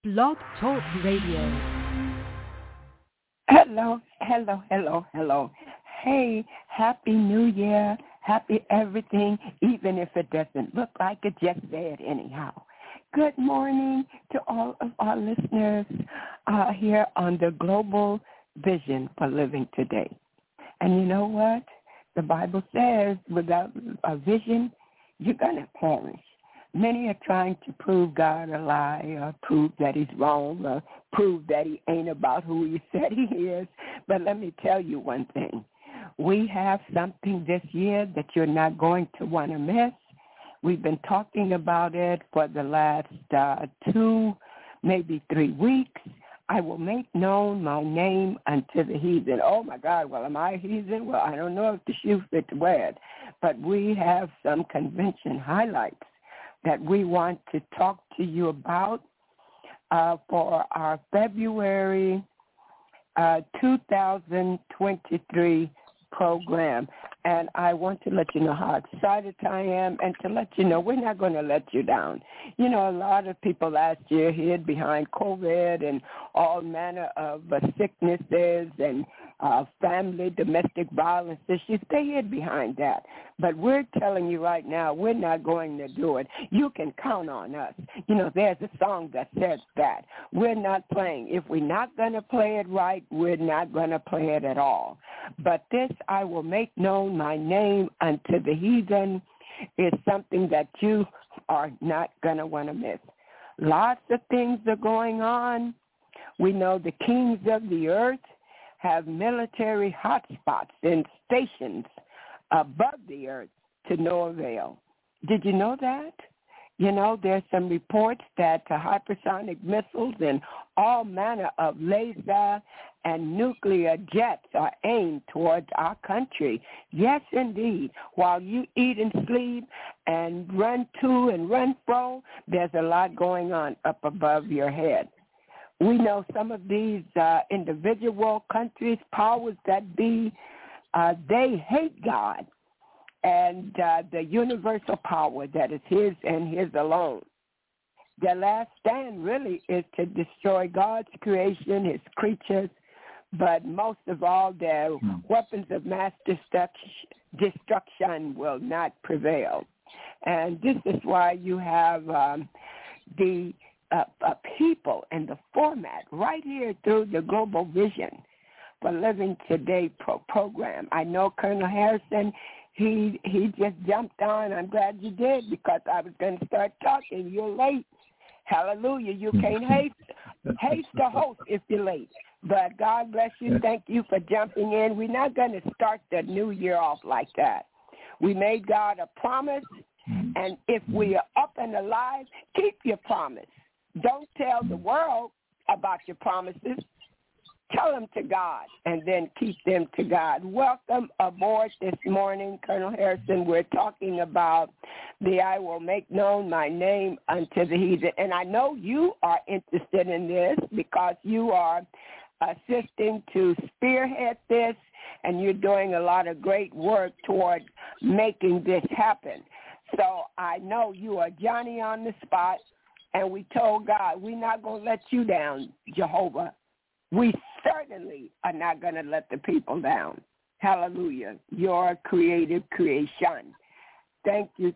Blog Talk Radio. Hello, hello, hello, hello. Hey, Happy New Year, happy everything, even if it doesn't look like it, just say it anyhow. Good morning to all of our listeners here on the Global Vision for Living Today. And you know what? The Bible says without a vision, you're going to perish. Many are trying to prove God a lie or prove that he's wrong or prove that he ain't about who he said he is. But let me tell you one thing. We have something this year that you're not going to want to miss. We've been talking about it for the last 2, maybe 3 weeks. I will make known my name unto the heathen. Oh, my God, well, am I a heathen? Well, I don't know if the shoe fits to wear it. But we have some convention highlights that we want to talk to you about for our February 2023 program. And I want to let you know how excited I am and to let you know we're not going to let you down. You know, a lot of people last year hid behind COVID and all manner of sicknesses and family, domestic violence issues. They hid behind that. But we're telling you right now, we're not going to do it. You can count on us. You know, there's a song that says that. We're not playing. If we're not going to play it right, we're not going to play it at all. But this I will make known my name unto the heathen is something that you are not going to want to miss. Lots of things are going on. We know the kings of the earth have military hotspots and stations above the earth to no avail. Did you know that? You know, there's some reports that hypersonic missiles and all manner of laser and nuclear jets are aimed towards our country. Yes, indeed. While you eat and sleep and run to and run fro, there's a lot going on up above your head. We know some of these individual countries, powers that be, they hate God and the universal power that is his and his alone. Their last stand really is to destroy God's creation, his creatures, but most of all, their weapons of mass destruction will not prevail. And this is why you have the people and the format right here through the Global Vision for Living Today program. I know Colonel Harrison, he just jumped on. I'm glad you did because I was going to start talking. You're late. Hallelujah. You can't haste the host if you're late. But God bless you. Thank you for jumping in. We're not going to start the new year off like that. We made God a promise, and if we are up and alive, keep your promise. Don't tell the world about your promises. Tell them to God, and then keep them to God. Welcome aboard this morning, Colonel Harrison. We're talking about the I will make known my name unto the heathen. And I know you are interested in this because you are assisting to spearhead this, and you're doing a lot of great work toward making this happen. So I know you are Johnny on the spot, and we told God, we're not going to let you down, Jehovah. We certainly are not going to let the people down. Hallelujah. Your creative creation. Thank you,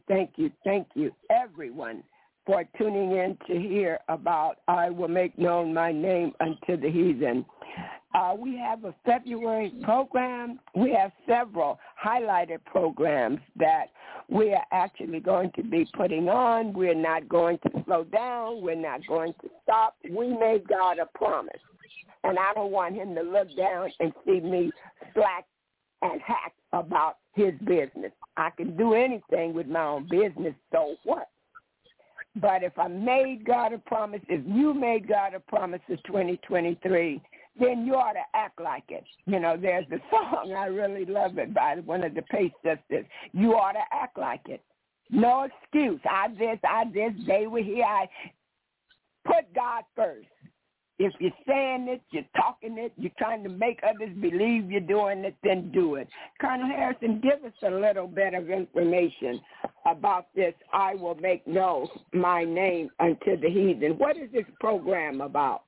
everyone, for tuning in to hear about I will make known my name unto the heathen. We have a February program. We have several highlighted programs that we are actually going to be putting on. We're not going to slow down. We're not going to stop. We made God a promise. And I don't want him to look down and see me slack and hack about his business. I can do anything with my own business, so what? But if I made God a promise, if you made God a promise in 2023, then you ought to act like it. You know, there's a song, I really love it, by one of the Pace sisters. You ought to act like it. No excuse. I this, they were here. I put God first. If you're saying it, you're talking it, you're trying to make others believe you're doing it, then do it. Colonel Harrison, give us a little bit of information about this. I will make known my name unto the heathen. What is this program about?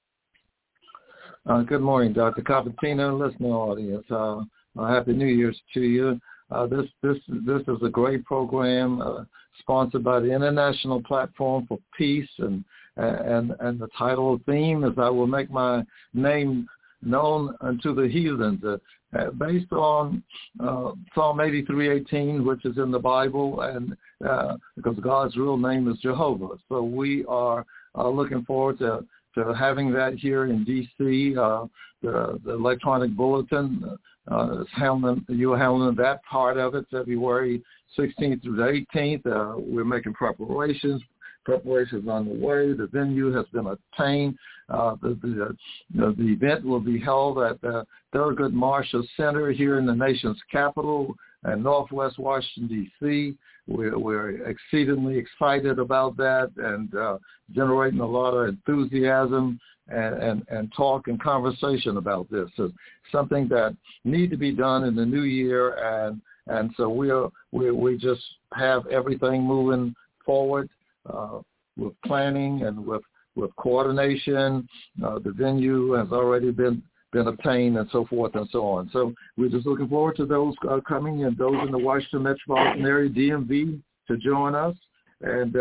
Good morning, Dr. Capatina, listening audience. Happy New Year's to you. This is a great program sponsored by the International Platform for Peace, and the title theme is "I will make my name known unto the heathens," based on Psalm 83:18, which is in the Bible, and because God's real name is Jehovah. So we are looking forward to having that here in D.C. The electronic bulletin is you're handling that part of it, February 16th through the 18th. We're making preparations on the way. The venue has been obtained. The event will be held at the Thurgood Marshall Center here in the nation's capital in Northwest Washington, D.C. We're exceedingly excited about that and generating a lot of enthusiasm and talk and conversation about this. It's something that need to be done in the new year, and so we just have everything moving forward with planning and with coordination. The venue has already been obtained, and so forth and so on. So we're just looking forward to those coming and those in the Washington metropolitan area, DMV, to join us, and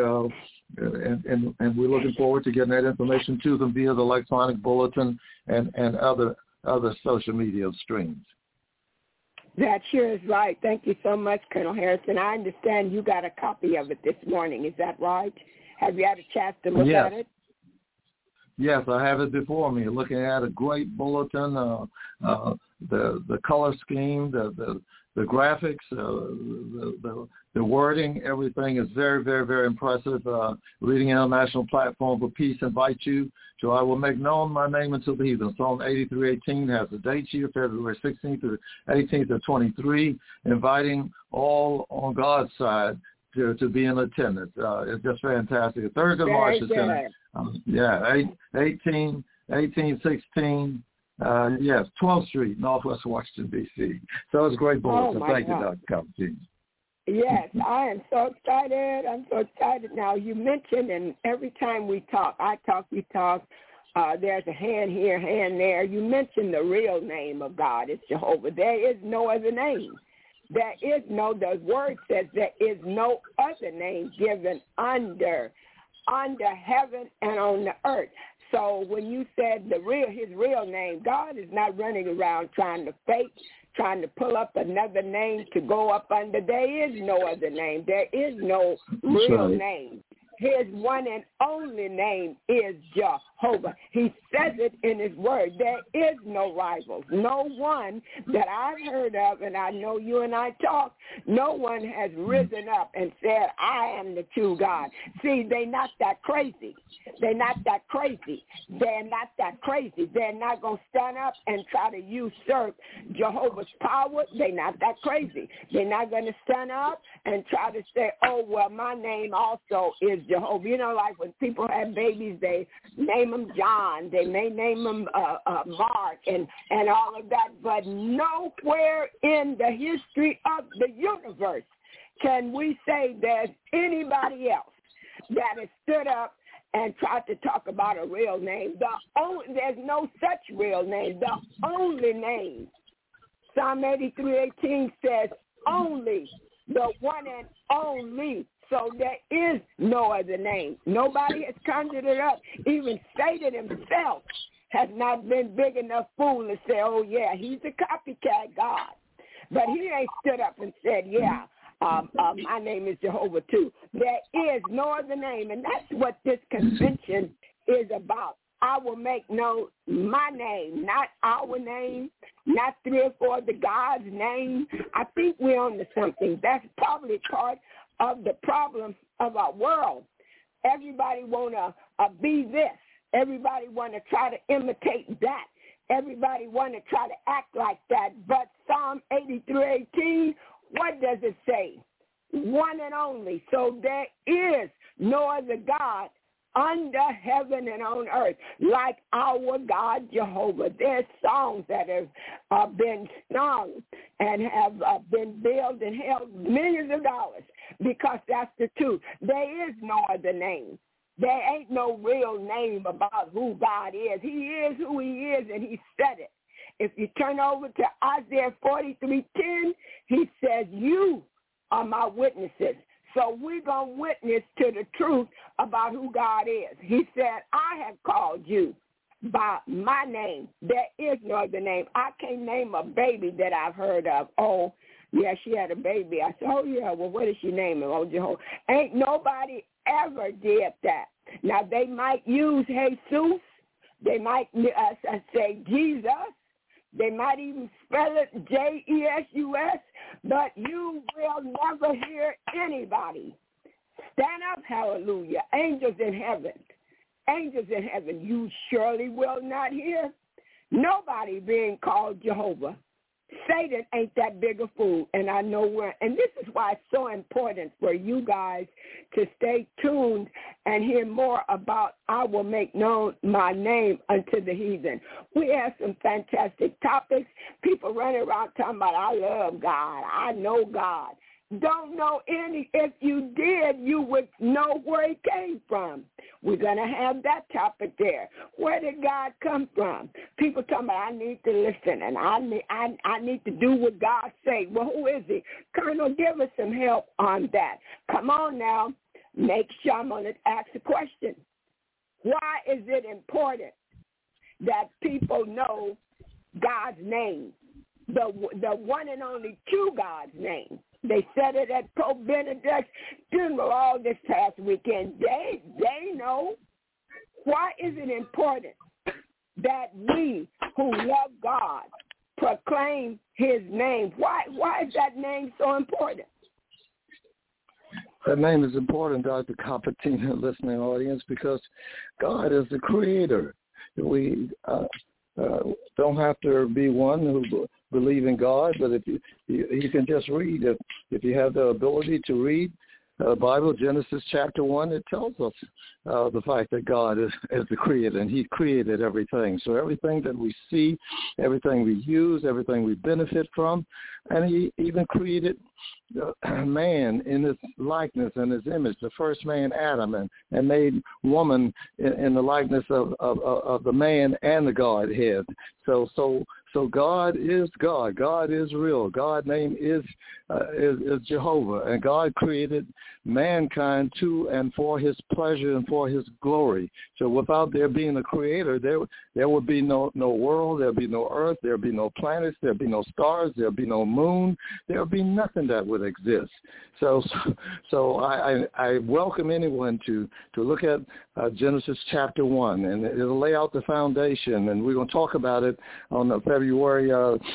we're looking forward to getting that information to them via the electronic bulletin and other social media streams. That sure is right. Thank you so much, Colonel Harrison. I understand you got a copy of it this morning. Is that right? Have you had a chance to look at it? Yes, I have it before me. Looking at a great bulletin, the color scheme, the graphics, the wording, everything is very, very, very impressive. Leading International Platform for Peace invite you to "I will make known my name unto the heathen." Psalm 83:18 has the date here, February 16th to 18th of 23, inviting all on God's side to be in attendance. It's just fantastic. Thurgood Marshall Center. 1816, 12th Street, Northwest Washington, D.C. So it's a great bulletin. Thank you, Dr. Capatina. Yes, I am so excited. I'm so excited. Now, you mentioned, and every time we talk, I talk, you talk, there's a hand here, hand there. You mentioned the real name of God is Jehovah. There is no other name. There is no, the word says there is no other name given under heaven and on the earth. So when you said his real name, God is not running around trying to fake, trying to pull up another name to go up under. There is no other name. There is no real name. His one and only name is Jehovah. He says it in his word. There is no rivals. No one that I've heard of, and I know you and I talk, no one has risen up and said, "I am the true God." See, they're not that crazy. They're not that crazy. They're not that crazy. They're not going to stand up and try to usurp Jehovah's power. They're not that crazy. They're not going to stand up and try to say, "Oh, well, my name also is Jehovah." You know, like when people have babies, they name them John. They may name them Mark and all of that. But nowhere in the history of the universe can we say there's anybody else that has stood up and tried to talk about a real name. There's no such real name. The only name, Psalm 83:18 says, only, the one and only. So there is no other name. Nobody has conjured it up. Even Satan himself has not been big enough fool to say, "Oh, yeah, he's a copycat God." But he ain't stood up and said, "Yeah, my name is Jehovah too." There is no other name, and that's what this convention is about. I will make known my name, not our name, not 3 or 4 of the God's name. I think we're on to something. That's probably part of the problem of our world. Everybody want to be this. Everybody want to try to imitate that. Everybody want to try to act like that. But Psalm 83:18, what does it say? One and only. So there is no other God under heaven and on earth, like our God Jehovah. There's songs that have been sung and have been billed and held millions of dollars because that's the truth. There is no other name. There ain't no real name about who God is. He is who he is, and he said it. If you turn over to Isaiah 43:10, he says, you are my witnesses. So we're going to witness to the truth about who God is. He said, I have called you by my name. There is no other name. I can't name a baby that I've heard of. Oh, yeah, she had a baby. I said, oh, yeah, well, what did she name him? Oh, Jehovah. Ain't nobody ever did that. Now, they might use Jesus. They might say Jesus. They might even spell it Jesus, but you will never hear anybody stand up, hallelujah, angels in heaven, you surely will not hear nobody being called Jehovah. Satan ain't that big a fool, and I know where. And this is why it's so important for you guys to stay tuned and hear more about I will make known my name unto the heathen. We have some fantastic topics. People running around talking about I love God, I know God. Don't know any. If you did, you would know where he came from. We're going to have that topic there. Where did God come from? People talking about I need to listen and I need to do what God say. Well, who is he? Colonel, give us some help on that. Come on now. Make sure I'm going to ask a question. Why is it important that people know God's name, the one and only true God's name? They said it at Pope Benedict's funeral all this past weekend. They know. Why is it important that we who love God proclaim his name? Why is that name so important? That name is important, Dr. Capatina, listening audience, because God is the creator. We don't have to be one who believe in God, but if you can just read, if you have the ability to read the Bible, Genesis chapter 1, it tells us the fact that God is the creator, and he created everything. So everything that we see, everything we use, everything we benefit from, and he even created man in his likeness and his image, the first man, Adam, and made woman in the likeness of the man and the Godhead. So God is God. God is real. God's name is Jehovah, and God created mankind to and for his pleasure and for his glory. So without there being a creator, there would be no world, there would be no earth, there would be no planets, there would be no stars, there would be no moon, there would be nothing that would exist. So I welcome anyone to look at Genesis chapter 1, and it'll lay out the foundation, and we're going to talk about it on February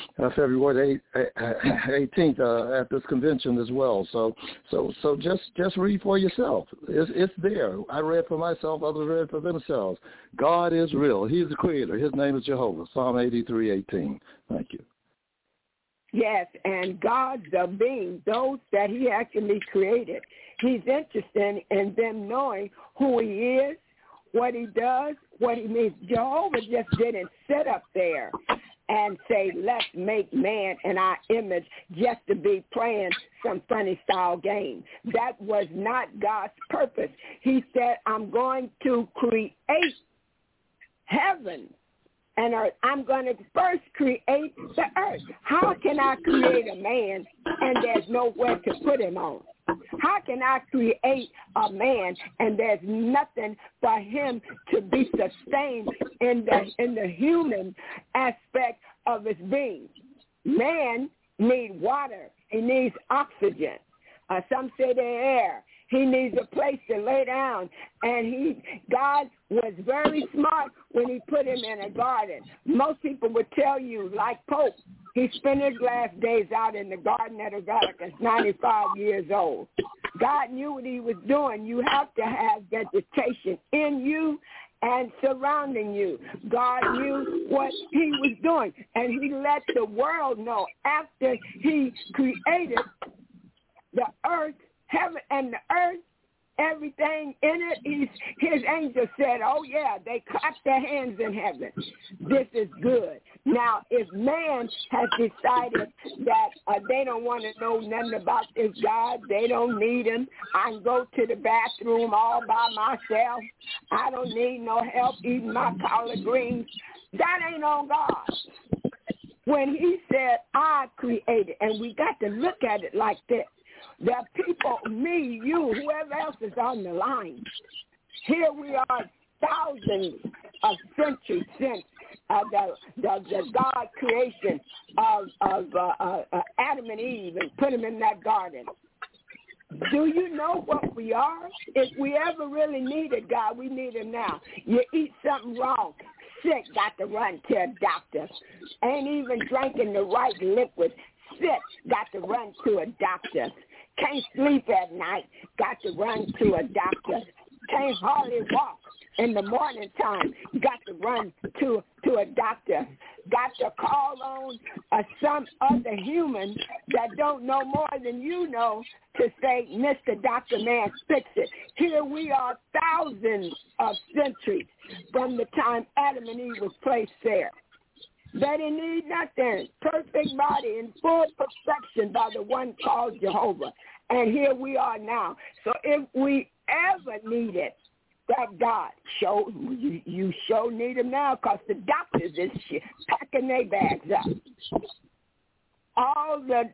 18th at this convention as well. So just read for yourself. It's there. I read for myself. Others read for themselves. God is real. He's the creator. His name is Jehovah. Psalm 83:18. Thank you. Yes, and God's the being, those that he actually created. He's interested in them knowing who he is, what he does, what he means. Jehovah just didn't sit up there and say, let's make man in our image just to be playing some funny style game. That was not God's purpose. He said, I'm going to create heaven and earth. I'm going to first create the earth. How can I create a man and there's nowhere to put him on? How can I create a man and there's nothing for him to be sustained in the human aspect of his being? Man needs water. He needs oxygen. Some say the air. He needs a place to lay down. And God was very smart when he put him in a garden. Most people would tell you, like Pope, he spent his last days out in the Garden of Eden, 95 years old. God knew what he was doing. You have to have vegetation in you and surrounding you. God knew what he was doing, and he let the world know after he created the earth, heaven and the earth, everything in it. His angel said, oh, yeah, they clapped their hands in heaven. This is good. Now, if man has decided that they don't want to know nothing about this God, they don't need him, I can go to the bathroom all by myself, I don't need no help eating my collard greens, that ain't on God. When he said, I created, and we got to look at it like this. There are people, me, you, whoever else is on the line. Here we are thousands of centuries since the God creation of Adam and Eve and put them in that garden. Do you know what we are? If we ever really needed God, we need him now. You eat something wrong, sick, got to run to a doctor. Ain't even drinking the right liquid, sick, got to run to a doctor. Can't sleep at night, got to run to a doctor. Can't hardly walk in the morning time, got to run to a doctor. Got to call on some other human that don't know more than you know to say, Mr. Doctor Man, fix it. Here we are thousands of centuries from the time Adam and Eve was placed there. They didn't need nothing. Perfect body in full perfection by the one called Jehovah. And here we are now. So if we ever needed that God, you sure need him now, because the doctors is packing their bags up. All the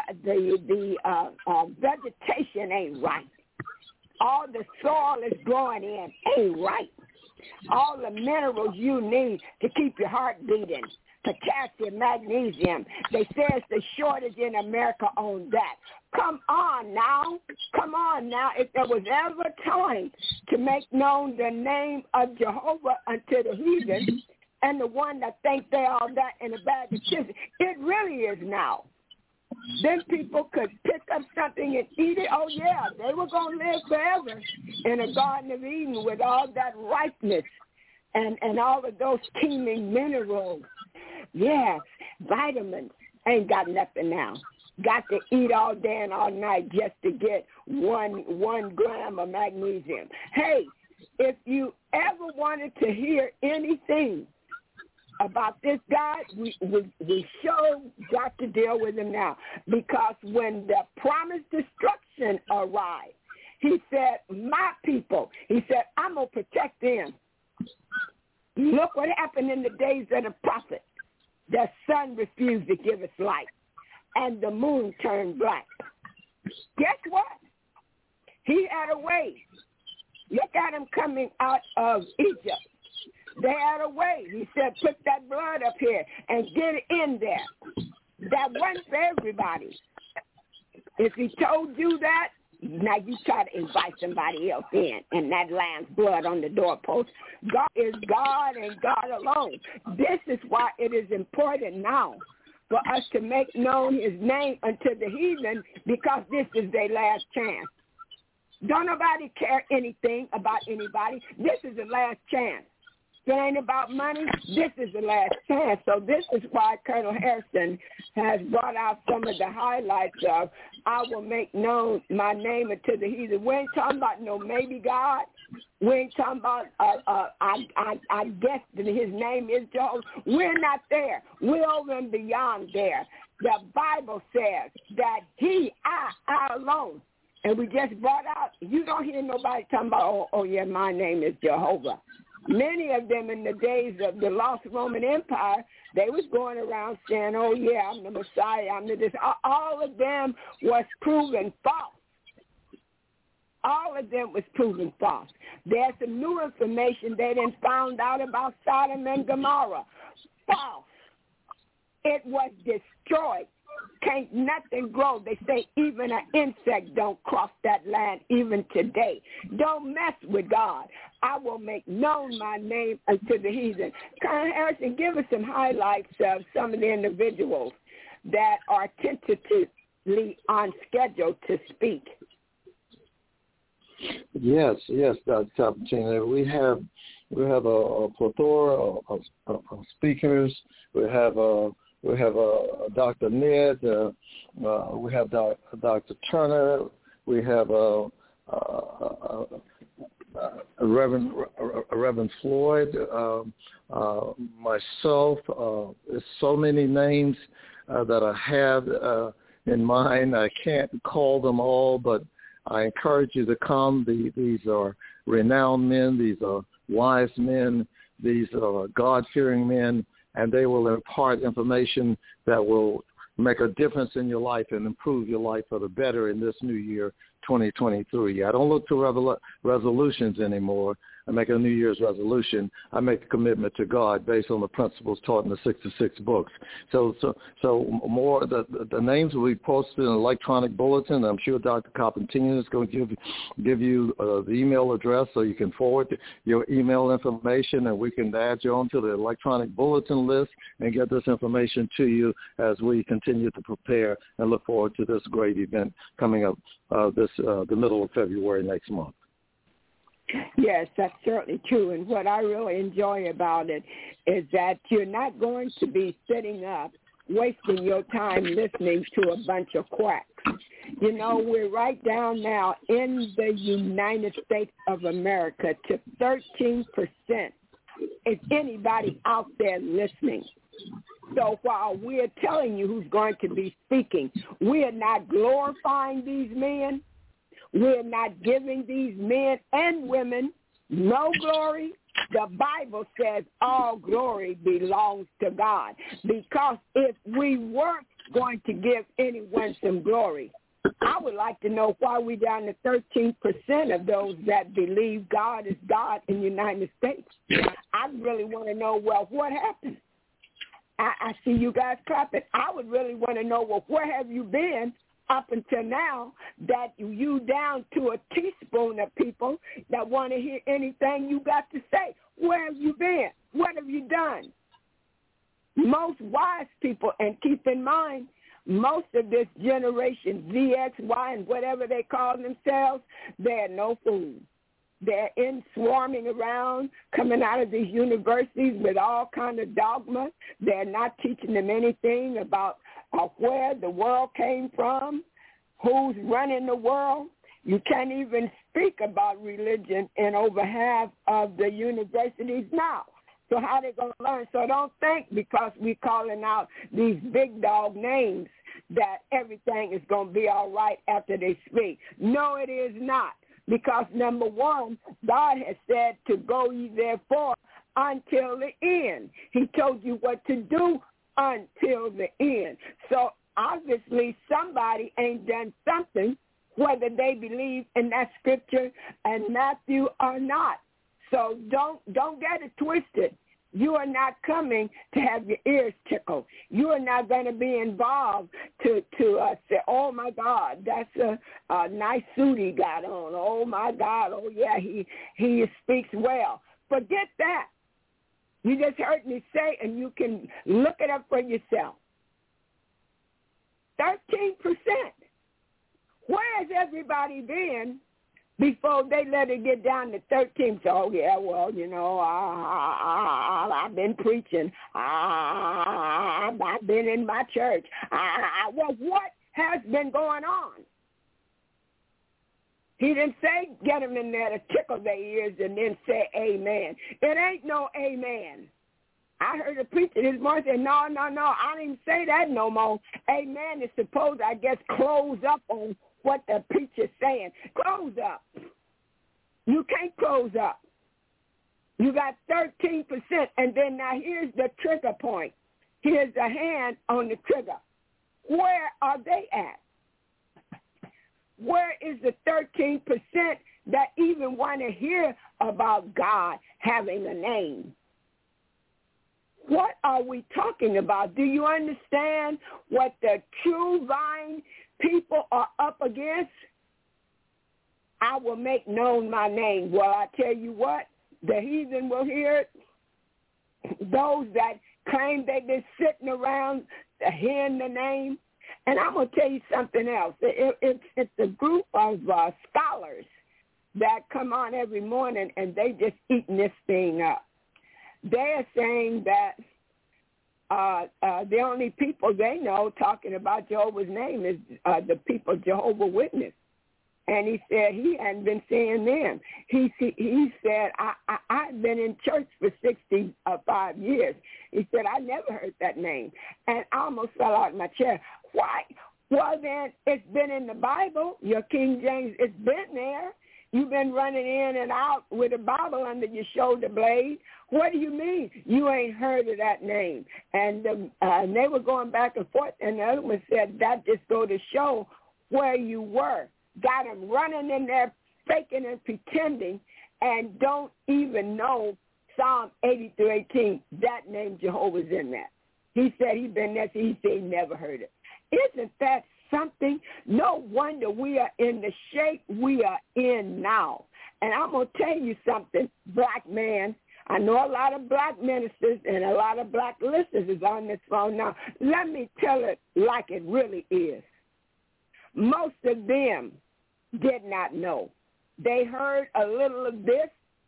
vegetation ain't right. All the soil is growing in ain't right. All the minerals you need to keep your heart beating, potassium, magnesium. They say it's the shortage in America on that. Come on now. If there was ever time to make known the name of Jehovah unto the heathen and the one that think they all that in a bag of chips, it really is now. Then people could pick up something and eat it. Oh, yeah, they were going to live forever in a Garden of Eden with all that ripeness and all of those teeming minerals. Yes, vitamins. Ain't got nothing now. Got to eat all day and all night just to get one gram of magnesium. Hey, if you ever wanted to hear anything about this guy, we sure got to deal with him now. Because when the promised destruction arrived, he said, my people, he said, I'm going to protect them. Look what happened in the days of the prophet. The sun refused to give its light, and the moon turned black. Guess what? He had a way. Look at him coming out of Egypt. They had a way. He said, put that blood up here and get it in there. That wasn't for everybody. If he told you that, now you try to invite somebody else in, and that lamb's blood on the doorpost. God is God and God alone. This is why it is important now for us to make known his name unto the heathen, because this is their last chance. Don't nobody care anything about anybody. This is the last chance. If it ain't about money, this is the last chance. So this is why Colonel Harrison has brought out some of the highlights of, I will make known my name unto the heathen. We ain't talking about no maybe God. We ain't talking about, I guess that his name is Jehovah. We're not there. We're over and beyond there. The Bible says that I alone. And we just brought out, you don't hear nobody talking about, oh yeah, my name is Jehovah. Many of them in the days of the lost Roman Empire, they was going around saying, oh, yeah, I'm the Messiah, I'm the this. All of them was proven false. All of them was proven false. There's some new information they done found out about Sodom and Gomorrah. False. It was destroyed. Can't nothing grow. They say even an insect don't cross that land even today. Don't mess with God. I will make known my name unto the heathen. Colonel Harrison, give us some highlights of some of the individuals that are tentatively on schedule to speak. Yes, Dr. Tina. We have a plethora of speakers. We have Dr. Ned. We have Dr. Turner. We have Reverend Floyd, myself. There's so many names that I have in mind. I can't call them all, but I encourage you to come. These are renowned men. These are wise men. These are God-fearing men, and they will impart information that will make a difference in your life and improve your life for the better in this new year, 2023. I don't look to resolutions anymore. I make a New Year's resolution. I make a commitment to God based on the principles taught in the 66 books. So more the names will be posted in an electronic bulletin. I'm sure Dr. Coppentina is going to give you the email address so you can forward your email information, and we can add you onto the electronic bulletin list and get this information to you as we continue to prepare and look forward to this great event coming up the middle of February next month. Yes, that's certainly true. And what I really enjoy about it is that you're not going to be sitting up wasting your time listening to a bunch of quacks. You know, we're right down now in the United States of America to 13%. Is anybody out there listening? So while we're telling you who's going to be speaking, we're not glorifying these men. We're not giving these men and women no glory. The Bible says all glory belongs to God. Because if we weren't going to give anyone some glory, I would like to know why we're down to 13% of those that believe God is God in the United States. I really want to know, well, what happened? I see you guys clapping. I would really want to know, well, where have you been up until now that you down to a teaspoon of people that want to hear anything you got to say? Where have you been? What have you done? Most wise people, and keep in mind, most of this generation, Z, X, Y, and whatever they call themselves, they're no fools. They're swarming around, coming out of these universities with all kind of dogma. They're not teaching them anything about where the world came from, who's running the world. You can't even speak about religion in over half of the universities now. So how they going to learn? So don't think because we're calling out these big dog names that everything is going to be all right after they speak. No, it is not. Because, number one, God has said to go ye therefore until the end. He told you what to do until the end. So, obviously, somebody ain't done something, whether they believe in that scripture and Matthew or not. So, don't get it twisted. You are not coming to have your ears tickled. You are not going to be involved to say, oh, my God, that's a nice suit he got on. Oh, my God, oh, yeah, he speaks well. Forget that. You just heard me say, and you can look it up for yourself. 13%. Where has everybody been before they let it get down to 13? So, oh, yeah, well, you know, I've been preaching. I've been in my church. Well, what has been going on? He didn't say get them in there to tickle their ears and then say amen. It ain't no amen. I heard a preacher this morning say, no, I didn't say that no more. Amen is supposed, I guess, close up on what the preacher's saying. Close up. You can't close up. You got 13%. And then now here's the trigger point. Here's the hand on the trigger. Where are they at? Where is the 13% that even want to hear about God having a name? What are we talking about? Do you understand what the true vine people are up against? I will make known my name. Well, I tell you what, the heathen will hear it. Those that claim they've been sitting around hearing the name. And I'm going to tell you something else. It's a group of scholars that come on every morning, and they just eating this thing up. They're saying that the only people they know talking about Jehovah's name is the people Jehovah's Witness. And he said he hadn't been seeing them. He said, I've been in church for 65 years. He said, I never heard that name. And I almost fell out of my chair. Why? Well, then, it's been in the Bible. Your King James, it's been there. You've been running in and out with a Bible under your shoulder blade. What do you mean you ain't heard of that name? And they were going back and forth, and the other one said, that just go to show where you were. Got them running in there, faking and pretending, and don't even know Psalm 80-18, that name Jehovah's in that. He said he'd been there, he said he never heard it. Isn't that something? No wonder we are in the shape we are in now. And I'm going to tell you something, black man. I know a lot of black ministers and a lot of black listeners is on this phone now. Let me tell it like it really is. Most of them did not know. They heard a little of this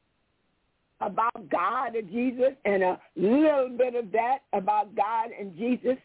about God or Jesus and a little bit of that about God and Jesus.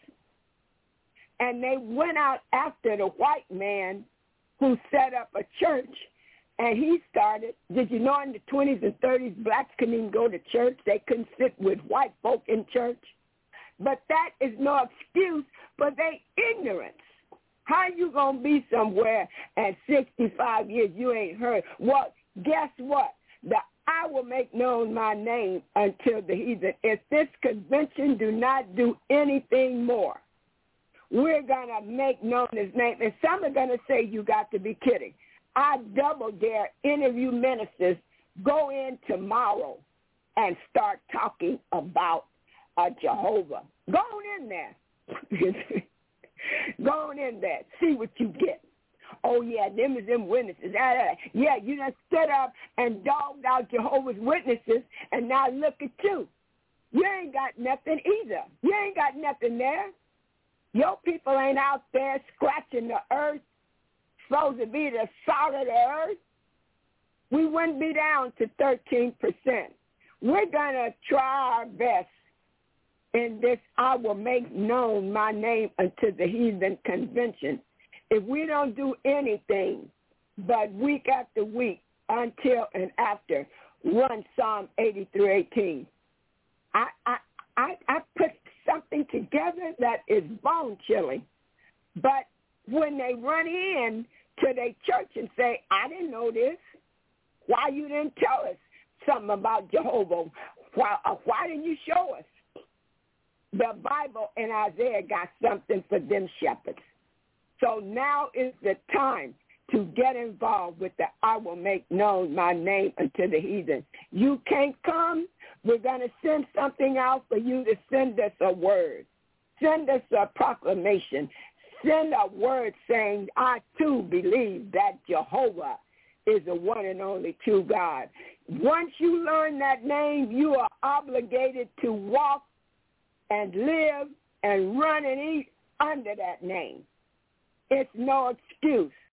And they went out after the white man who set up a church, and he started. Did you know in the 20s and 30s, blacks couldn't even go to church? They couldn't sit with white folk in church. But that is no excuse for their ignorance. How you going to be somewhere at 65 years you ain't heard? Well, guess what? I will make known my name until the heathen. If this convention do not do anything more, we're going to make known his name. And some are going to say, you got to be kidding. I double dare interview ministers, go in tomorrow and start talking about Jehovah. Go on in there. Go on in there. See what you get. Oh, yeah, them is them witnesses. Yeah, you done stood up and dogged out Jehovah's Witnesses, and now look at you. You ain't got nothing either. You ain't got nothing there. Your people ain't out there scratching the earth, supposed to be the salt of the earth. We wouldn't be down to 13%. We're going to try our best in this I will make known my name unto the heathen convention. If we don't do anything but week after week until and after run Psalm 80-18, I put something together that is bone-chilling. But when they run in to their church and say, I didn't know this, why you didn't tell us something about Jehovah? Why didn't you show us? The Bible and Isaiah got something for them shepherds. So now is the time to get involved with the I will make known my name unto the heathen. You can't come. We're going to send something out for you to send us a word. Send us a proclamation. Send a word saying, I too believe that Jehovah is the one and only true God. Once you learn that name, you are obligated to walk and live and run and eat under that name. It's no excuse.